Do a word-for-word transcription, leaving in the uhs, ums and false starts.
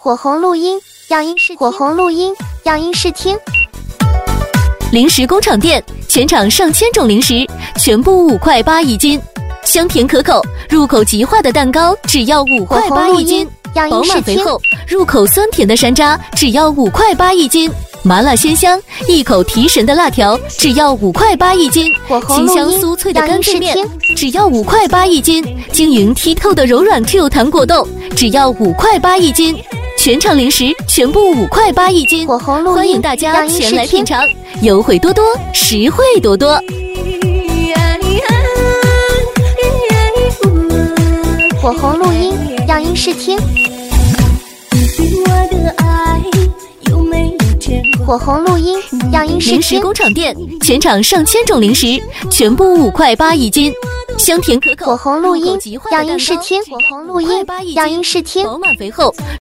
火红录音，样音试火红录音，样音试听。 零食工厂店，全场上千种零食，全部五块八一斤，香甜可口，入口即化的蛋糕只要五块八一斤，饱满肥厚，入口酸甜的山楂只要五块八一斤。麻辣鲜香，一口提神的辣条只要五块八一斤，清香酥脆的干脆面只要五块八一斤，晶莹剔透的柔软 Q 弹果冻只要五块八一斤，全场零食全部五块八一斤，欢迎大家前来品尝，优惠多多，实惠多多。 火红录音，样音试听。火红录音，样音试听。 零食工厂店，全场上千种零食，全部五块八一斤，香甜可口。 火红录音，样音试听。火红录音，样音试听。 饱满肥厚。